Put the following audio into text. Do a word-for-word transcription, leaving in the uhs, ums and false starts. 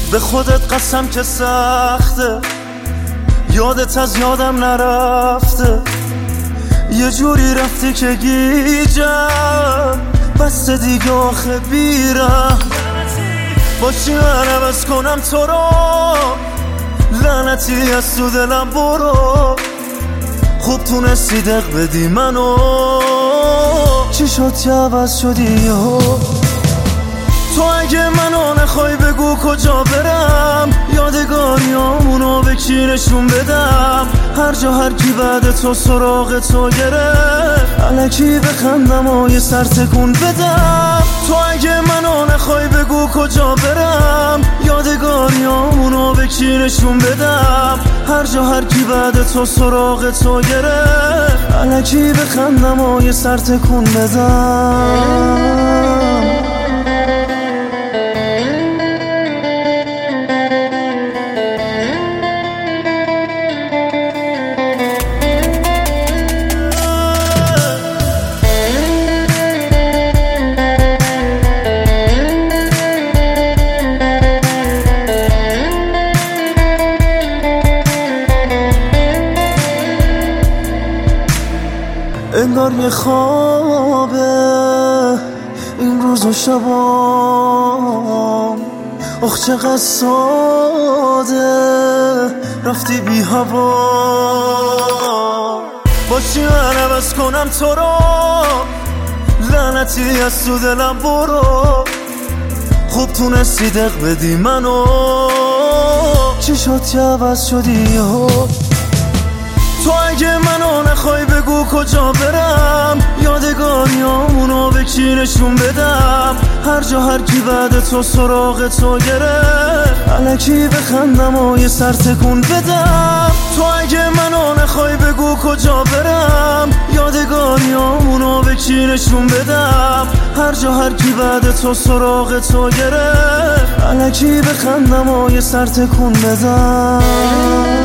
به خودت قسم که سخته، یادت از یادم نرفته، یه جوری رفتی که گیجم بس دیگه آخه بیرم. با چی من عوض کنم تو رو، لعنتی از تو دلم برو. خوب تونستی دق بدی منو، چی شد که عوض شدی یهو؟ تو اگه منو نخوای بگو کجا برم، یادگاریامونو به کی نشون بدم؟ هر جا هر کی بعد تو سراغ تو گرفت، الکی بخندم و یه سر تکون بدم. تو اگه منو نخوای بگو کجا برم، یادگاریامونو به کی نشون بدم؟ هر جا هر کی بعد تو سراغ تو گرفت، الکی بخندم و یه سر تکون بدم. انگار یه خوابه این روز و شبام، اخ چقدر ساده رفتی بی هوا. با چی من عوض کنم تو رو، لعنتی از تو دلم برو. خوب تونستی دق بدی منو، چی شد که عوض شدی یهو؟ تو اگه منو نخوای بگو کجا برم، یادگاریامونو به کی نشون بدم؟ هر جا هر کی بعد تو سراغ تو گرفت، الکی بخندم و یه سر تکون بدم. تو اگه منو نخوای بگو کجا برم، یادگاریامونو به کی نشون بدم؟ هر جا هر کی بعد تو سراغ تو گرفت، الکی بخندم و یه سر تکون بدم.